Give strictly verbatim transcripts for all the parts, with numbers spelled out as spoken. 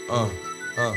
Uh, uh.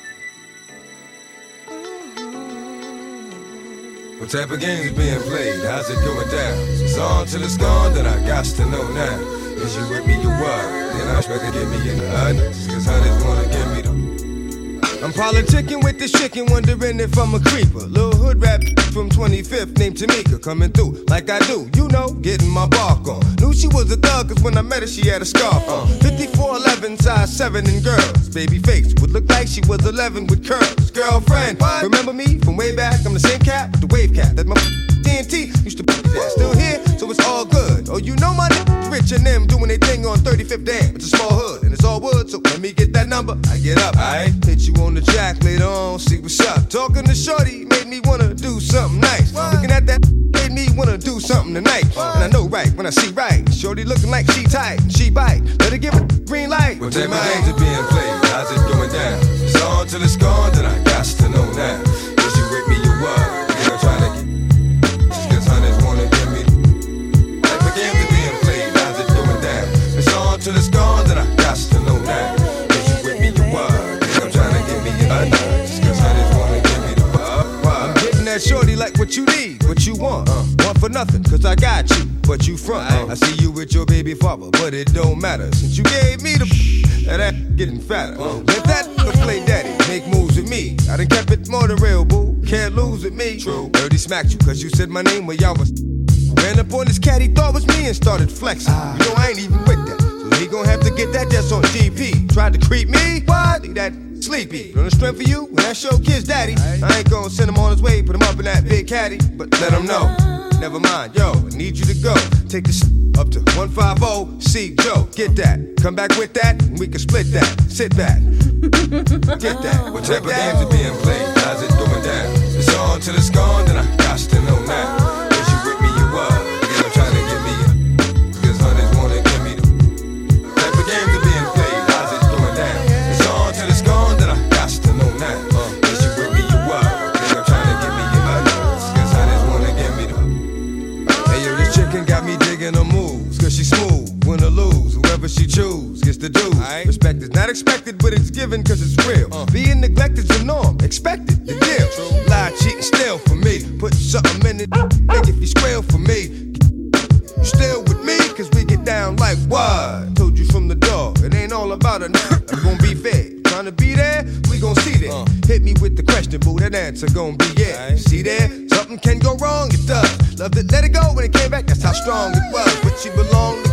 What type of games is being played? How's it going down? It's on till it's gone, then I got to know now. Is you with me, you what? Then I expect to give me in the others, cause others wanna give me the... I'm politicking with this chicken, wondering if I'm a creeper. Little hood rap from twenty-fifth named Tamika, coming through like I do, you know, getting my bark on. Knew she was a thug, cause when I met her, she had a scarf on. fifty-four eleven, size seven in girls. Baby face would look like she was eleven with curls. Girlfriend, what? Remember me from way back? I'm the same cat with the wave cap that my T N T used to be there. Still here, so it's all good. Oh, you know my niggas rich and them doing their thing on thirty-fifth Dam. It's a small hood and it's all wood, so let me get that number. I get up, I hit you on the jack later on, see what's up. Talking to shorty made me wanna do something nice. What? Looking at that made me wanna do something tonight. What? And I know right when I see right. Shorty looking like she tight, she bite. Let her give it green light. What type of games are being played? How's it going down? It's on till it's gone, then I got to know now. Is you with me, you what? You know, trying to get just cause hunters wanna give me the type of games are being played. How's it going down? It's on till it's gone, then I got to know now. Is you with me, you what? You know, trying to give me your under. Just cause hunters wanna give me the what? I'm getting that shorty like what you need, what you want. Uh, want for nothing, cause I got you. But you front, uh, I see you with your baby father, but it don't matter. Since you gave me the that ass getting fatter. Uh, Let that play daddy, make moves with me. I done kept it more than real, boo. Can't lose with me. True. Dirty smacked you, cause you said my name when y'all was. Ran up on this cat, he thought was me and started flexing. Uh, you know I ain't even with that. So he gon' have to get that just on G P. Tried to creep me? What? Leave that sleepy. On the strength for you, when that show kids daddy. I ain't gon' send him on his way, put him up in that big caddy. But let him know. Never mind, yo, I need you to go. Take this up to one fifty, see Joe, get that. Come back with that, and we can split that. Sit back, get that. What type of games are being played? How's it going down? It's on till it's gone, then I got to know now. Is you with me, you what? You know, trying to get me up. Cause hunters wanna give me the type of games are being played. How's it going down? It's on till it's gone, then I got to know now. Is you with me, you what? You know, trying to get me up. Cause hunters wanna give me the chicken got me digging her moves, cause she smooth, win or lose, whoever she choose gets the dues. Right. Respect is not expected, but it's given cause it's real. Uh. Being neglected's the norm, expected, the deal. True. Lie, cheat, and steal for me. Put something in it, think if you squeal for me. You still with me, cause we get down like what? Told you from the door, it ain't all about a nigga. I'm gon' be fair. Trying to be there, we gon' see that. Uh. Hit me with the question, boo, that answer gon' be yeah. Right. See there, something can go wrong, it does. Loved it, let it go when it came back, that's how strong it was. But she belonged